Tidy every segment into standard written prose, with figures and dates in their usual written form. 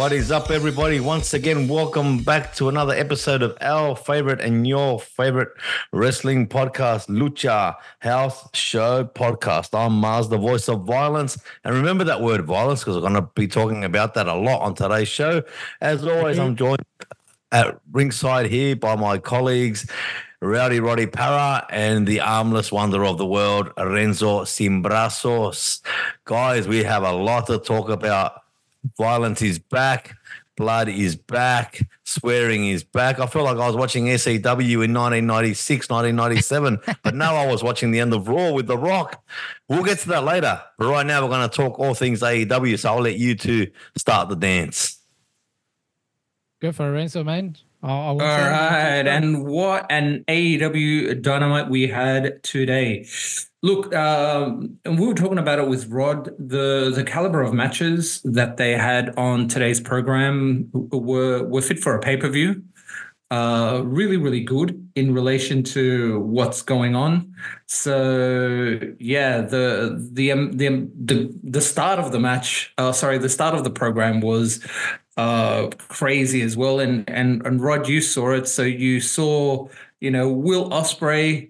What is up, everybody? Once again, welcome back to another episode of our favorite and your favorite wrestling podcast, Lucha House Show Podcast. I'm Mars, the voice of violence. And remember that word violence, because we're going to be talking about that a lot on today's show. As always, I'm joined at ringside here by my colleagues, Rowdy Roddy Parra and the armless wonder of the world, Renzo Simbrasos. Guys, we have a lot to talk about. Violence is back. Blood is back. Swearing is back. I feel like I was watching SEW in 1996, 1997, but now I was watching the end of Raw with The Rock. We'll get to that later. But right now we're going to talk all things AEW, so I'll let you two start the dance. Go for it, Renzo, man. All right, and what an AEW Dynamite we had today. Look, and we were talking about it with Rod, the caliber of matches that they had on today's program were fit for a pay-per-view. Really, really good in relation to what's going on. So yeah, the start of the match, the start of the program was crazy as well. And Rod, you saw it. So you saw, Will Ospreay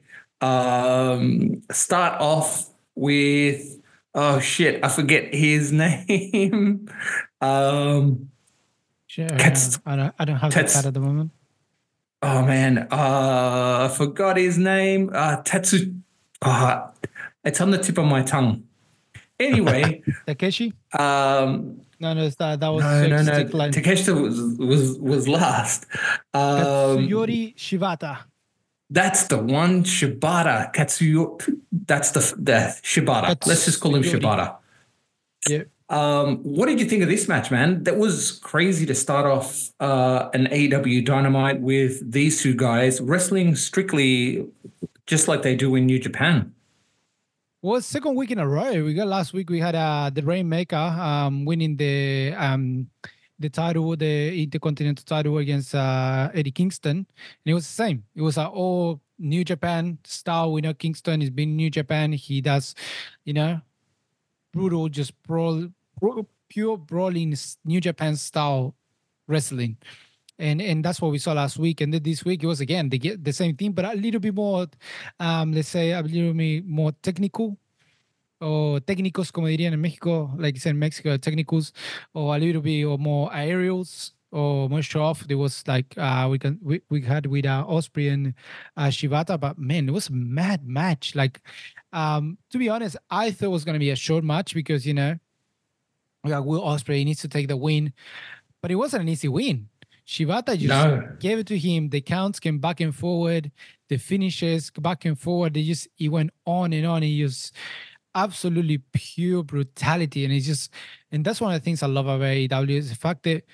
start off with, I forget his name. Sure, I don't have that at the moment. Oh man, I forgot his name. Tetsu. It's on the tip of my tongue. Anyway, Takeshi. No, that was no. Takeshi was last. Katsuyori Shibata. That's the one, Shibata. Katsuyori. That's the Shibata. Let's just call him Shibata. Yeah. What did you think of this match, man? That was crazy to start off an AEW Dynamite with these two guys wrestling strictly just like they do in New Japan. Well, second week in a row. We got last week. We had the Rainmaker winning the title, the Intercontinental title against Eddie Kingston, and it was the same. It was all New Japan style. We know Kingston has been New Japan. He does, brutal, just pure brawling New Japan style wrestling. And that's what we saw last week. And then this week it was again the same thing, but a little bit more, let's say a little bit more technical, or técnicos, como dirían en Mexico, like you said in Mexico, technicals, or a little bit or more aerials, or more show off. There was like we had with Ospreay and Shibata, but man, it was a mad match. Like to be honest, I thought it was gonna be a short match because we got Will Ospreay needs to take the win, but it wasn't an easy win. Shibata just gave it to him. The counts came back and forward. The finishes back and forward. It went on and on. He just absolutely pure brutality. And that's one of the things I love about AEW is the fact that,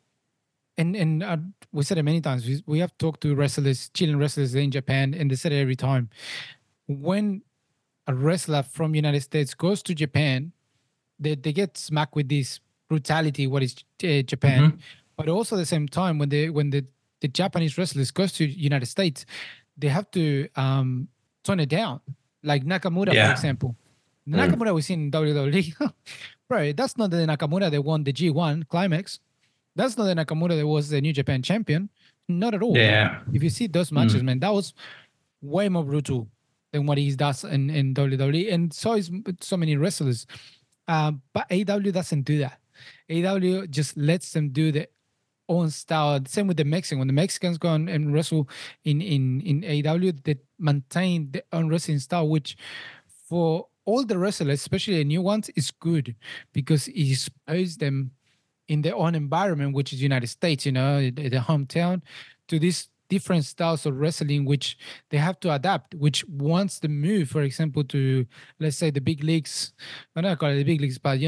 and we said it many times, we have talked to wrestlers, Chilean wrestlers in Japan, and they said it every time. When a wrestler from United States goes to Japan, they get smacked with this brutality, what is Japan. Mm-hmm. But also at the same time, when the Japanese wrestlers goes to United States, they have to tone it down. Like Nakamura, for example. The Nakamura we seen in WWE, bro, that's not the Nakamura that won the G1 Climax. That's not the Nakamura that was the New Japan champion. Not at all. Yeah. If you see those matches, man, that was way more brutal than what he does in WWE. And so is so many wrestlers. But AEW doesn't do that. AEW just lets them do their own style. Same with the Mexican. When the Mexicans go and wrestle in AEW, they maintain their own wrestling style, which for all the wrestlers, especially the new ones, is good because it exposes them in their own environment, which is United States, the hometown, to these different styles of wrestling, which they have to adapt, which wants to move, for example, to, let's say, the big leagues. I don't call it the big leagues, but,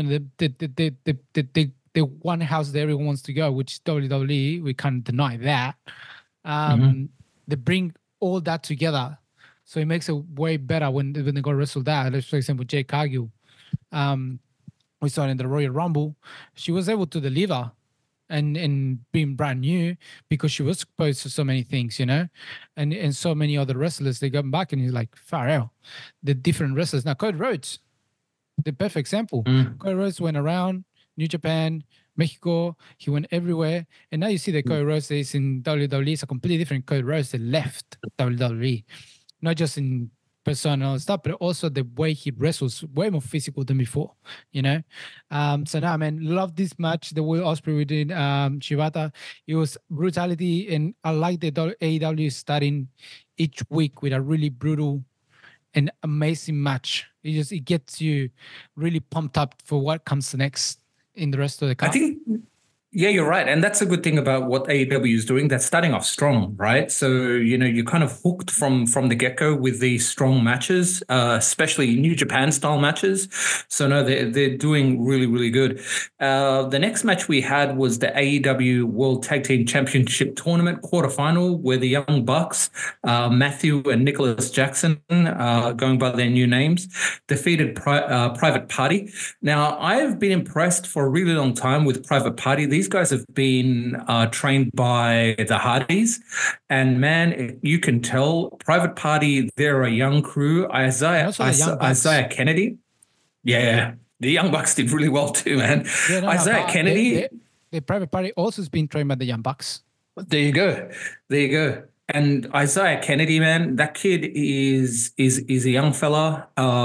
the one house that everyone wants to go, which is WWE. We can't deny that. They bring all that together. So it makes it way better when they go wrestle that. Let's, for example, Jade Cargill. We saw it in the Royal Rumble. She was able to deliver and being brand new because she was exposed to so many things, and so many other wrestlers. They got back and he's like, far out. The different wrestlers. Now, Cody Rhodes, the perfect example. Cody Rhodes went around New Japan, Mexico. He went everywhere. And now you see the Cody Rhodes that is in WWE. It's a completely different Cody Rhodes that left WWE. Not just in persona and stuff, but also the way he wrestles way more physical than before, you know? So now, man, love this match. The Will Ospreay within Shibata. It was brutality, and I like the AEW starting each week with a really brutal and amazing match. It gets you really pumped up for what comes next in the rest of the card. I think, yeah, you're right. And that's a good thing about what AEW is doing. They're starting off strong, right? So, you know, you're kind of hooked from the get-go with these strong matches, especially New Japan style matches. So, no, they're doing really, really good. The next match we had was the AEW World Tag Team Championship Tournament quarterfinal, where the Young Bucks, Matthew and Nicholas Jackson, going by their new names, defeated Private Party. Now, I've been impressed for a really long time with Private Party. These guys have been trained by the Hardys, and man, you can tell Private Party, they're a young crew. Isaiah Kennedy. Yeah, the Young Bucks did really well too, man. Yeah, Isaiah Kennedy. The Private Party also has been trained by the Young Bucks. There you go. And Isaiah Kennedy, man, that kid is a young fella.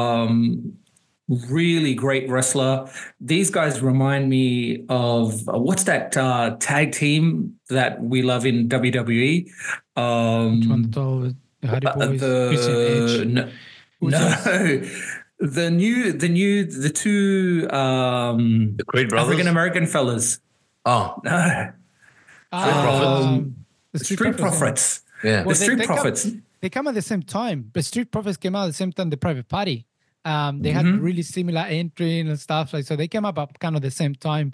Really great wrestler. These guys remind me of what's that tag team that we love in WWE? Which one? The Hardy Boys, no, the two the Creed brothers, African American fellas. Oh no, the Street Profits. Yeah, the Street Profits. They come at the same time, but Street Profits came out at the same time. The Private Party. They had really similar entry and stuff, like so. They came up kind of the same time.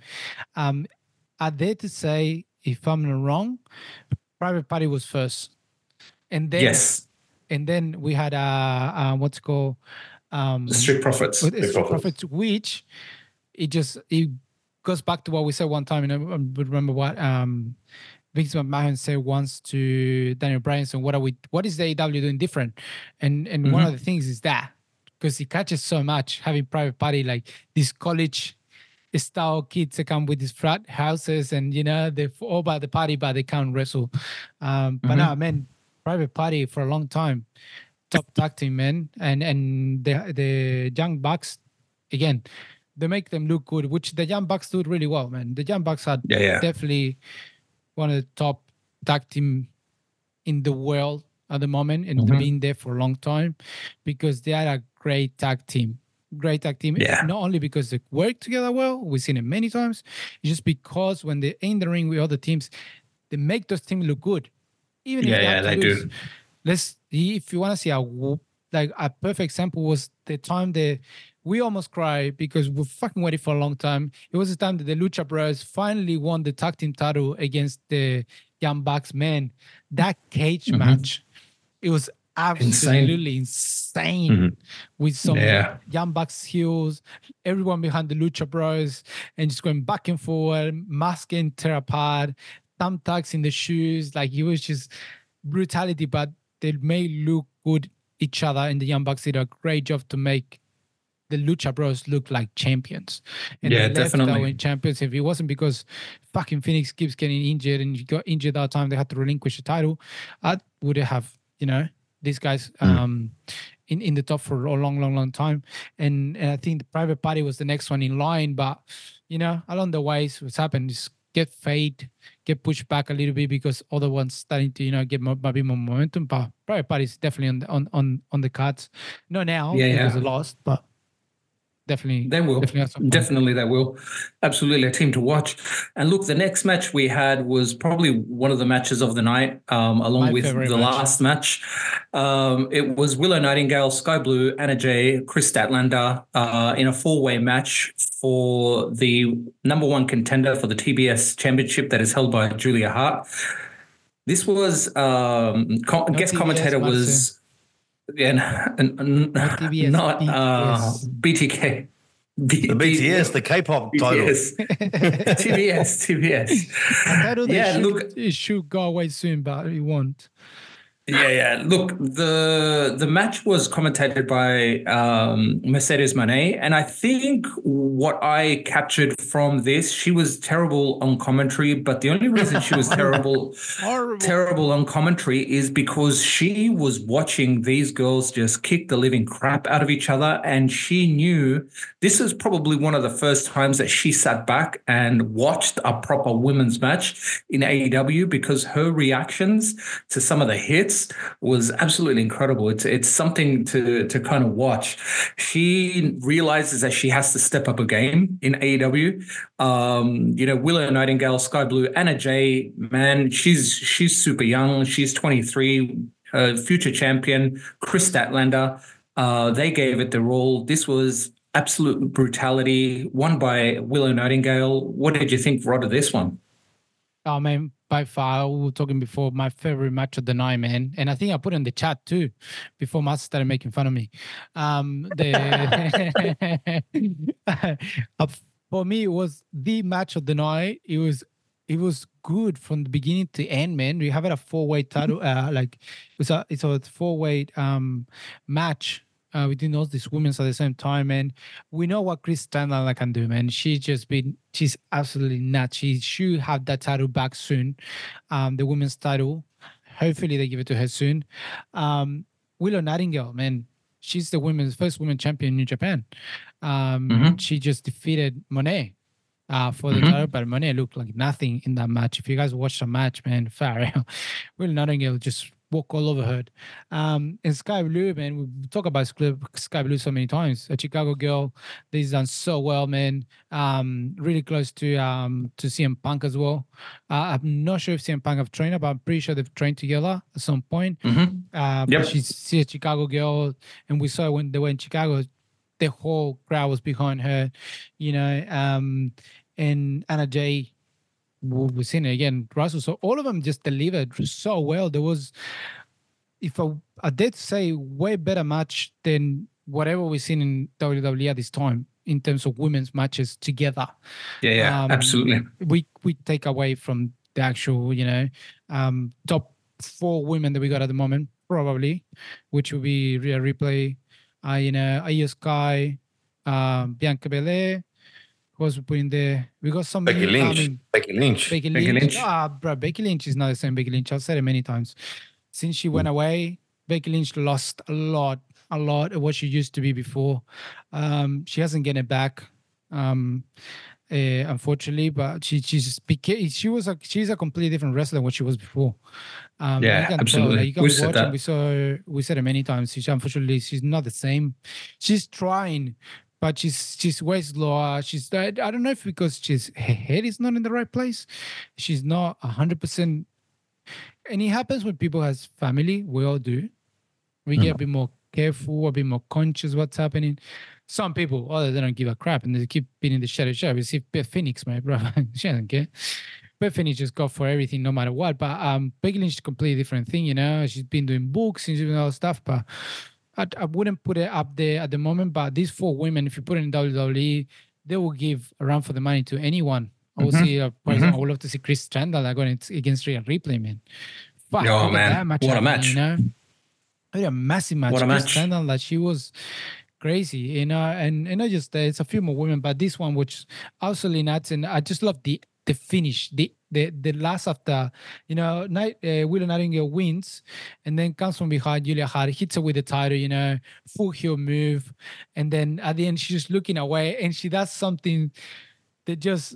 I dare to say, if I'm not wrong, Private Party was first, and then yes, and then we had what's called the Street Profits. Street Profits, which it goes back to what we said one time, and I remember what Vince McMahon said once to Daniel Bryan. So what is the AEW doing different? And one of the things is that. Because he catches so much having Private Party, like these college style kids that come with these frat houses, and you know they're all about the party, but they can't wrestle. But now, man, Private Party for a long time, top tag team, man, and the Young Bucks, again, they make them look good, which the Young Bucks do really well, man. The Young Bucks are definitely one of the top tag team in the world at the moment, and they've been there for a long time because they are a great tag team. Not only because they work together well, we've seen it many times, it's just because when they're in the ring with other teams, they make those teams look good. Even if they do. If you want to see a perfect example was the time that we almost cried because we fucking waited for a long time. It was the time that the Lucha Bros finally won the tag team title against the Young Bucks. Man, that cage match, it was absolutely insane with some Young Bucks heels, everyone behind the Lucha Bros, and just going back and forward, mask getting tear apart, thumbtacks in the shoes. Like, it was just brutality, but they may look good each other, and the Young Bucks did a great job to make the Lucha Bros look like champions. And they left champions. If it wasn't because fucking Phoenix keeps getting injured and he got injured that time, they had to relinquish the title, I would have, these guys in the top for a long time. And I think the Private Party was the next one in line. But, along the ways, what's happened is get pushed back a little bit because other ones starting to, get maybe more momentum. But Private Party is definitely on the cards. Not now, because it lost, but definitely they will. Definitely they will. Absolutely a team to watch. And look, the next match we had was probably one of the matches of the night, along with the last match. It was Willow Nightingale, Sky Blue, Anna Jay, Chris Statlander in a 4-way match for the number 1 contender for the TBS Championship that is held by Julia Hart. This was guest commentator was not BTK. The BTS, the K-pop title. TBS. I thought it should go away soon, but it won't. Yeah. Look, the match was commentated by Mercedes Moné, and I think what I captured from this, she was terrible on commentary, but the only reason she was Horrible. terrible on commentary is because she was watching these girls just kick the living crap out of each other, and she knew this is probably one of the first times that she sat back and watched a proper women's match in AEW, because her reactions to some of the hits was absolutely incredible. It's something to kind of watch. She realizes that she has to step up a game in AEW. Willow Nightingale, Sky Blue, Anna Jay, man, she's super young. She's 23, future champion. Chris Statlander, they gave it their all. This was absolute brutality, won by Willow Nightingale. What did you think, Rod, of this one? Oh man, by far, we were talking before, my favorite match of the night, man. And I think I put in the chat too before Master started making fun of me. For me, it was the match of the night. It was good from the beginning to end, man. We have it a 4-way title, it's a 4-way match. Within all these women at the same time, and we know what Chris Statlander can do, man. She's absolutely nuts. She should have that title back soon, the women's title. Hopefully they give it to her soon. Willow Nightingale, man, she's the first women champion in New Japan. She just defeated Monet for the title, but Monet looked like nothing in that match. If you guys watch the match, man, Willow Nightingale just walk all over her. And Sky Blue, man, we talk about Sky Blue so many times. A Chicago girl, they've done so well, man. Really close to CM Punk as well. I'm not sure if CM Punk have trained her, but I'm pretty sure they've trained together at some point. But she's a Chicago girl, and we saw when they were in Chicago, the whole crowd was behind her, and Anna Jay. We've seen it again, Russell. So all of them just delivered so well. There was, if I did say, way better match than whatever we've seen in WWE at this time in terms of women's matches together. Yeah, absolutely. We take away from the actual, top 4 women that we got at the moment, probably, which will be Rhea Ripley, Io Sky, Bianca Belair. Was we put in there? We got some Becky Lynch. Becky Lynch. Bro, Becky Lynch is not the same Becky Lynch. I've said it many times. Since she went away, Becky Lynch lost a lot of what she used to be before. She hasn't gotten it back, unfortunately. But she's a completely different wrestler than what she was before. Absolutely. You can watch and we said it many times. Unfortunately, she's not the same. She's trying. But she's way slower. I don't know if because her head is not in the right place. She's not 100%. And it happens when people has family. We all do. We get a bit more careful, a bit more conscious what's happening. Some people, they don't give a crap and they keep being in the shadow. We see Beth Phoenix, my brother. She doesn't care. Beth Phoenix just go for everything no matter what. But Becky Lynch is a completely different thing, She's been doing books and doing all that stuff, but I wouldn't put it up there at the moment, but these 4 women, if you put it in WWE, they will give a run for the money to anyone. I would see, for example, I would love to see Chris Statlander going against Rhea Ripley, man. Fuck, man. What a match. A massive match. What a match. Chris Statlander, she was crazy, and not just it's a few more women, but this one, which absolutely nuts, and I just love the finish, the last after, Willow Nightingale wins and then comes from behind Julia Hart, hits her with the title, full heel move. And then at the end, she's just looking away and she does something that just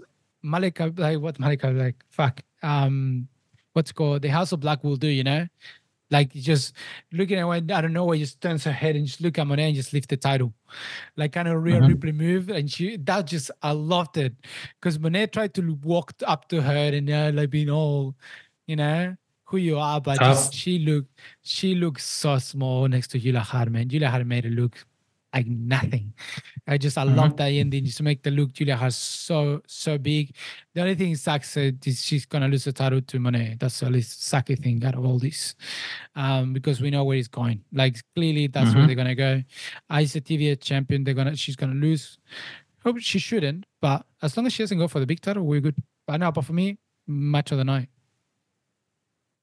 what's called the House of Black will do, like just looking away, I don't know why, just turns her head and just look at Monet and just lift the title. Like kind of Rhea Ripley move. And I loved it. Because Monet tried to walk up to her and like being all, who you are, but just, she looked so small next to Julia Hart, man. Julia Hart made it look like nothing. I love that ending, just to make the look Julia Hart so big. The only thing sucks is she's gonna lose the title to Monet. That's the least sucky thing out of all this, because we know where it's going. Like clearly, that's where they're gonna go. As a TVA champion, she's gonna lose. Hope she shouldn't, but as long as she doesn't go for the big title, we're good. But no, but for me, match of the night.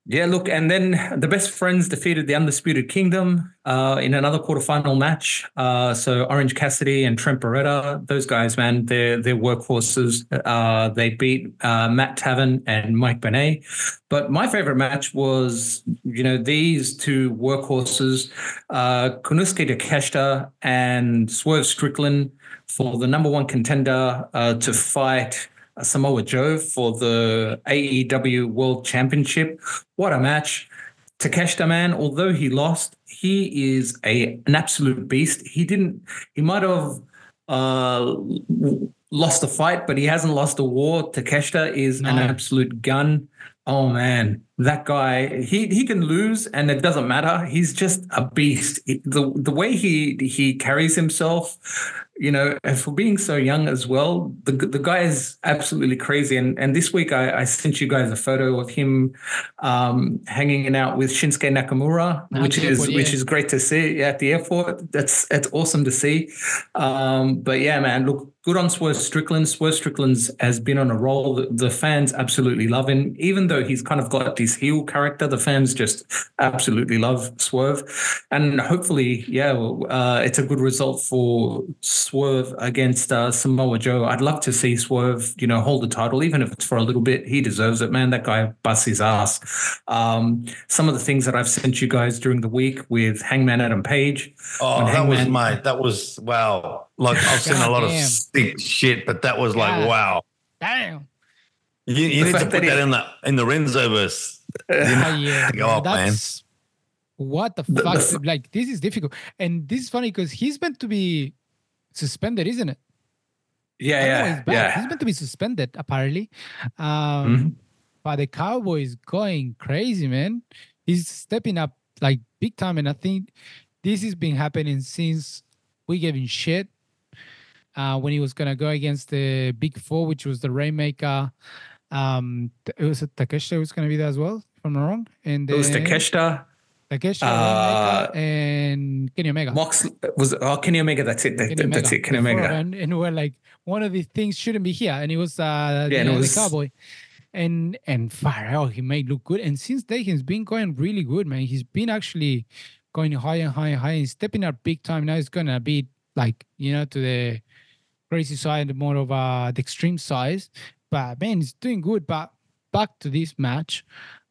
Yeah, look, and then the Best Friends defeated the Undisputed Kingdom in another quarterfinal match. So Orange Cassidy and Trent Beretta, those guys, man, they're workhorses. They beat Matt Taven and Mike Benet. But my favorite match was, these two workhorses, Konosuke Takeshita and Swerve Strickland for the number one contender to fight Samoa Joe for the AEW World Championship. What a match. Takeshita, man, although he lost, he is an absolute beast. He might have uh, lost a fight, but he hasn't lost a war. Takeshita is an absolute gun. Oh man, that guy, he can lose and it doesn't matter. He's just a beast. The way he carries himself, and for being so young as well, the guy is absolutely crazy. And this week I sent you guys a photo of him hanging out with Shinsuke Nakamura, which is great to see at the airport. It's awesome to see. But yeah, man, look, good on Swerve Strickland. Swerve Strickland has been on a roll. The fans absolutely love him. Even though he's kind of got this heel character, the fans just absolutely love Swerve. And hopefully, it's a good result for Swerve against Samoa Joe. I'd love to see Swerve, hold the title, even if it's for a little bit. He deserves it, man. That guy busts his ass. Some of the things that I've sent you guys during the week with Hangman Adam Page. Oh, that was wow. Like I've seen a lot of sick shit, but that was like, wow. Damn. You need to put that in the Renzoverse. Go up, man. What the fuck? Like, this is difficult. And this is funny because he's meant to be suspended, isn't it? Yeah. He's meant to be suspended, apparently. But the Cowboy is going crazy, man. He's stepping up like big time. And I think this has been happening since we gave him shit. When he was going to go against the Big Four, which was the Rainmaker. It was Takeshita who was going to be there as well, if I'm not wrong. And it was Takeshita. Rainmaker, and Kenny Omega. Kenny Omega. That's it. That's it. Kenny Omega. And we're like, one of these things shouldn't be here. And it was the Cowboy. And far out, he made look good. And since then, he's been going really good, man. He's been actually going higher and higher and higher and stepping up big time. Now he's going to be like, to the crazy side, more of the extreme size. But man, he's doing good. But back to this match,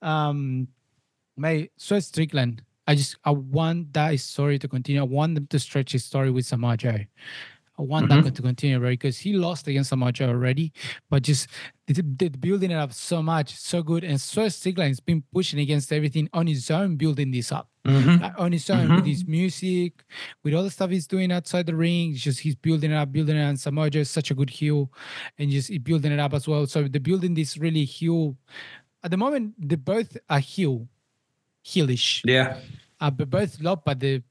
Swerve Strickland, I want that story to continue. I want them to stretch his story with Samoa Joe. I want that to continue, right? Because he lost against Samoa Joe already, but just they're building it up so much, so good. And Swerve Strickland has been pushing against everything on his own, building this up. On his own, with his music, with all the stuff he's doing outside the ring. He's building it up. And Samoa Joe is such a good heel, and just building it up as well. So they're building this really heel. At the moment, they both are heelish. Yeah. But both loved by the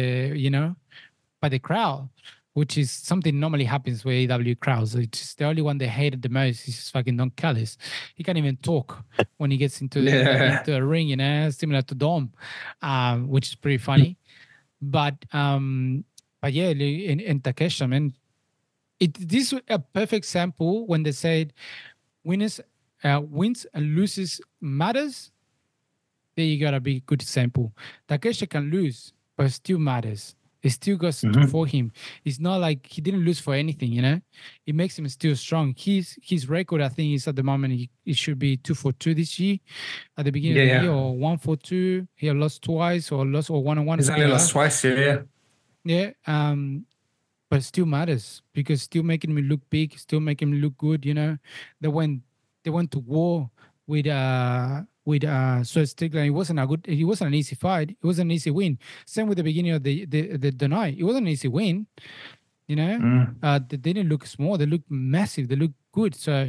crowd, which is something normally happens with AEW crowds. It's just the only one they hated the most is fucking Don Callis. He can't even talk when he gets into the ring, similar to Dom, which is pretty funny. But yeah, in Takeshita, man, this is a perfect sample when they said wins and loses matters. There you got a big good sample. Takeshita can lose, but still matters. It still goes for him. It's not like he didn't lose for anything, It makes him still strong. His record, I think, is at the moment it should be 2-2 this year. At the beginning of the year, or 1-2. He had lost twice, or 1-1. He's only lost twice, yeah. Yeah. But it still matters because still making me look big, still making me look good. They went to war with Swerve Strickland. It wasn't an easy fight. It wasn't an easy win. Same with the beginning of the night. It wasn't an easy win. They didn't look small. They looked massive. They looked good. So,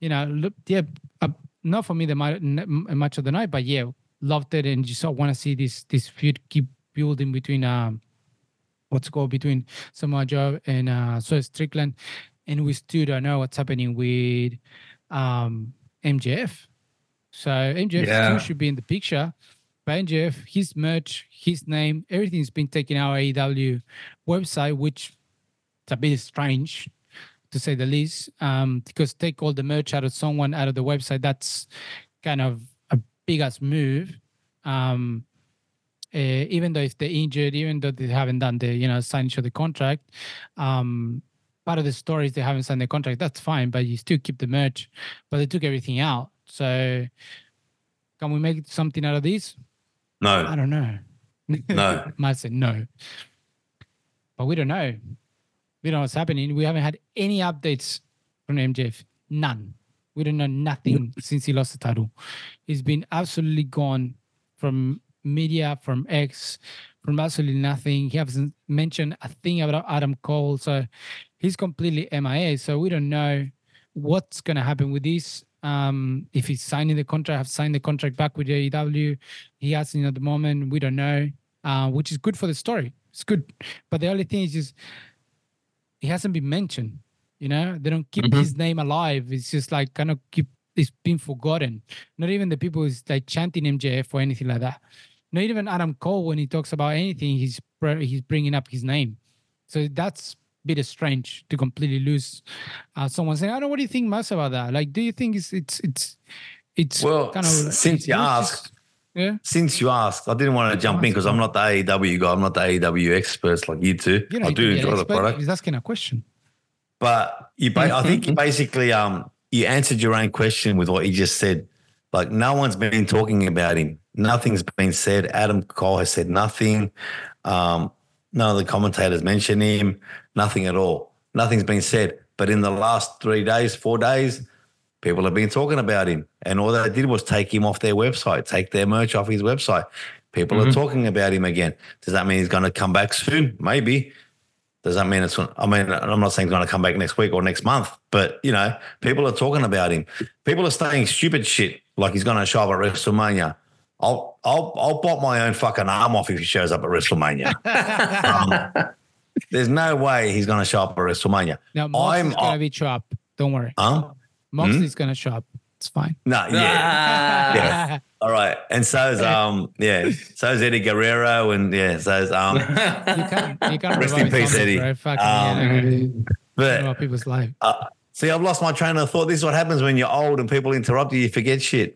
not for me the match of the night, but yeah, loved it, and just want to see this feud keep building between between Samoa Joe and Swerve Strickland, and we still don't know what's happening with MJF. So MJF still should be in the picture. But MJF, his merch, his name, everything's been taken out of AEW website, which is a bit strange to say the least. Because take all the merch out of the website, that's kind of a big ass move. Even though if they're injured, even though they haven't done the sign each other contract, part of the story is they haven't signed the contract. That's fine, but you still keep the merch. But they took everything out. So can we make something out of this? No. I don't know. No. Might say no, but we don't know. We don't know what's happening. We haven't had any updates from MJF. None. We don't know nothing since he lost the title. He's been absolutely gone from media, from X, from absolutely nothing. He hasn't mentioned a thing about Adam Cole. So he's completely MIA. So we don't know what's going to happen with this. If he's signing the contract, have signed the contract back with AEW. He hasn't at the moment. We don't know, which is good for the story. It's good. But the only thing is just he hasn't been mentioned. They don't keep his name alive. It's just like kind of it's been forgotten. Not even the people who's like chanting MJF or anything like that. Not even Adam Cole, when he talks about anything, he's bringing up his name. So that's a bit strange to completely lose someone saying, I don't know, what do you think, Mas, about that? Like, do you think it's well, kind of since you asked, I didn't want to jump in because I'm not the AEW guy. I'm not the AEW experts like you two. I do enjoy the product. He's asking a question. But I think you basically you answered your own question with what you just said. Like, no one's been talking about him. Nothing's been said. Adam Cole has said nothing. None of the commentators mention him. Nothing at all. Nothing's been said. But in the last 3 days, 4 days, people have been talking about him. And all they did was take him off their website, take their merch off his website. People are talking about him again. Does that mean he's going to come back soon? Maybe. Does that mean I'm not saying he's going to come back next week or next month, but, people are talking about him. People are saying stupid shit like he's going to show up at WrestleMania. I'll bite my own fucking arm off if he shows up at WrestleMania. There's no way he's going to show up at WrestleMania. Now, Moxley's going to be chopped. Don't worry. Moxley's going to show up. It's fine. No, yeah. All right. And so is so is Eddie Guerrero, and so is you can't rest in peace, Eddie. But about people's life. See, I've lost my train of thought. This is what happens when you're old and people interrupt you. You forget shit.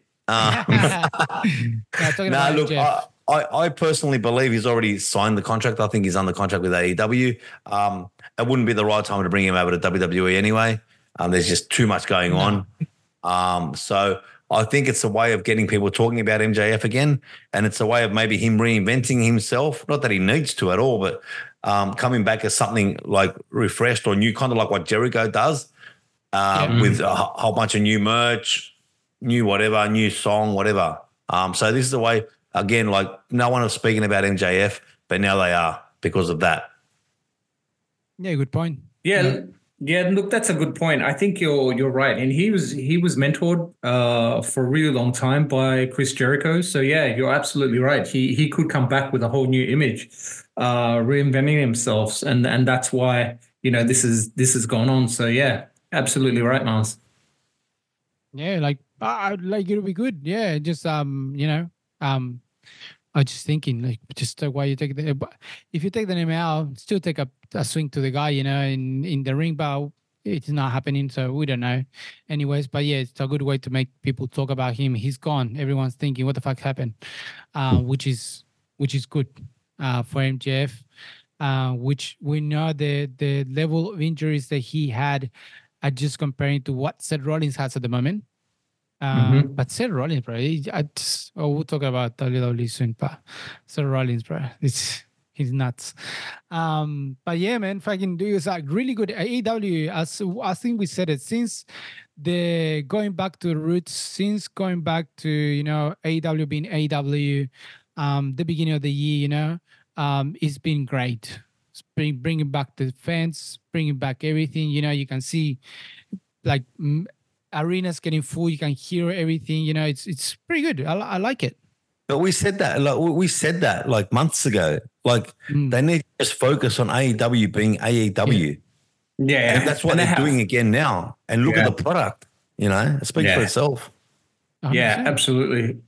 Look, I personally believe he's already signed the contract. I think he's under contract with AEW. It wouldn't be the right time to bring him over to WWE anyway. There's just too much going on. So I think it's a way of getting people talking about MJF again, and it's a way of maybe him reinventing himself. Not that he needs to at all, but coming back as something like refreshed or new, kind of like what Jericho does, with a whole bunch of new merch, new whatever, new song, whatever. So this is a way, again, like no one was speaking about MJF, but now they are because of that. Yeah, good point. Yeah, look, that's a good point. I think you're right, and he was mentored for a really long time by Chris Jericho. So yeah, you're absolutely right. He could come back with a whole new image, reinventing himself, and that's why this has gone on. So yeah, absolutely right, Mars. Yeah, like it'll be good. Yeah, just I was just thinking, like, just why you take if you take the name out, still take a swing to the guy, in the ring, but it's not happening, so we don't know. Anyways, but yeah, it's a good way to make people talk about him. He's gone. Everyone's thinking, what the fuck happened? Which is good for MJF, which we know the level of injuries that he had are just comparing to what Seth Rollins has at the moment. But Seth Rollins, bro, we'll talk about WWE soon, but Seth Rollins, bro, he's nuts. But yeah, man, fucking do is like really good. AEW, as I think we said it, since the going back to the roots, since going back to AEW being AEW, the beginning of the year, it's been great. It's bringing back the fans, bringing back everything. You can see like arenas getting full. You can hear everything. It's pretty good. I like it. But we said that like months ago. Like they need to just focus on AEW being AEW. Yeah, and that's what they're doing again now. And look at the product. It speaks for itself. 100%. Yeah, absolutely.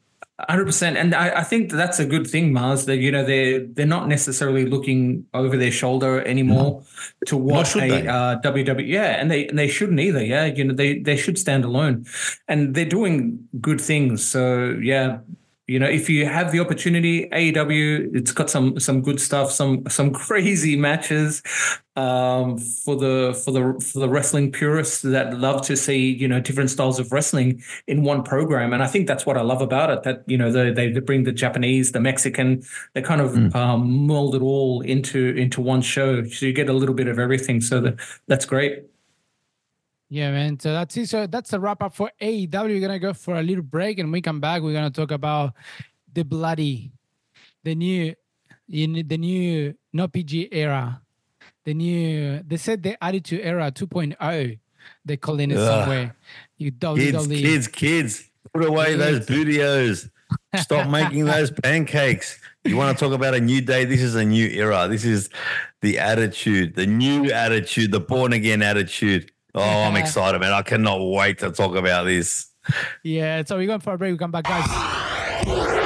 100%, and I think that's a good thing, Mars. That they're not necessarily looking over their shoulder anymore to what should they? WWE. Yeah, and they shouldn't either. Yeah, they should stand alone, and they're doing good things. So yeah. If you have the opportunity, AEW, it's got some good stuff, some crazy matches for the wrestling purists that love to see different styles of wrestling in one program. And I think that's what I love about it. That they bring the Japanese, the Mexican, they kind of mold it all into one show, so you get a little bit of everything. So that's great. Yeah, man. So that's it. So that's a wrap up for AEW. We're gonna go for a little break, and when we come back, we're gonna talk about the new no PG era, they said the Attitude Era 2.0. They call it somewhere. Kids, put away those bootios. Stop making those pancakes. You want to talk about a new day? This is a new era. This is the attitude, the new attitude, the born again attitude. Oh, I'm excited, man. I cannot wait to talk about this. Yeah, so we're going for a break. We come back, guys.